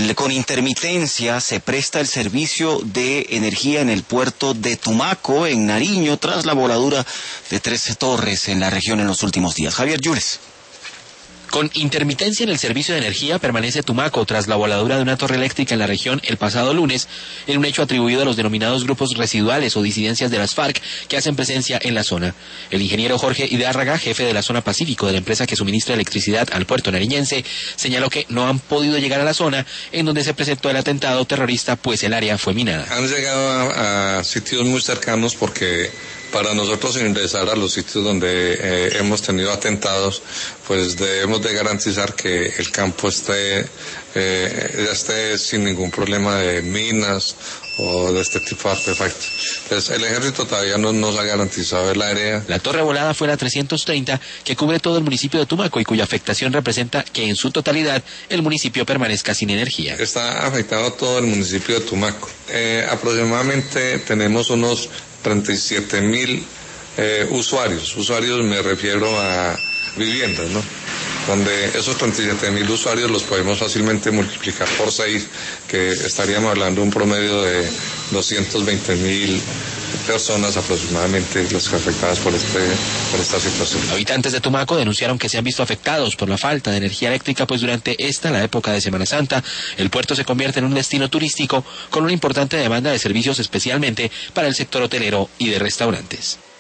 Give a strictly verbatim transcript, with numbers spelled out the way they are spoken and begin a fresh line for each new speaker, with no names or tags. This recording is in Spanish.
con intermitencia se presta el servicio de energía en el puerto de Tumaco, en Nariño, tras la voladura de tres torres en la región en los últimos días. Javier Yules.
Con intermitencia en el servicio de energía permanece Tumaco tras la voladura de una torre eléctrica en la región el pasado lunes, en un hecho atribuido a los denominados grupos residuales o disidencias de las FARC que hacen presencia en la zona. El ingeniero Jorge Hidárraga, jefe de la zona Pacífico de la empresa que suministra electricidad al puerto nariñense, señaló que no han podido llegar a la zona en donde se presentó el atentado terrorista, pues el área fue minada.
Han llegado a, a sitios muy cercanos porque para nosotros ingresar a los sitios donde eh, hemos tenido atentados, pues debemos de garantizar que el campo esté, eh, esté sin ningún problema de minas o de este tipo de artefactos. Entonces, el ejército todavía no nos ha garantizado el área.
La torre volada fue la trescientos treinta, que cubre todo el municipio de Tumaco y cuya afectación representa que en su totalidad el municipio permanezca sin energía.
Está afectado todo el municipio de Tumaco. Eh, aproximadamente tenemos unos treinta y siete mil eh, usuarios. Usuarios me refiero a viviendas, ¿no? Donde esos treinta y siete mil usuarios los podemos fácilmente multiplicar por seis, que estaríamos hablando de un promedio de doscientos veinte mil personas aproximadamente las afectadas por, este, por esta situación.
Habitantes de Tumaco denunciaron que se han visto afectados por la falta de energía eléctrica, pues durante esta, la época de Semana Santa, el puerto se convierte en un destino turístico con una importante demanda de servicios, especialmente para el sector hotelero y de restaurantes.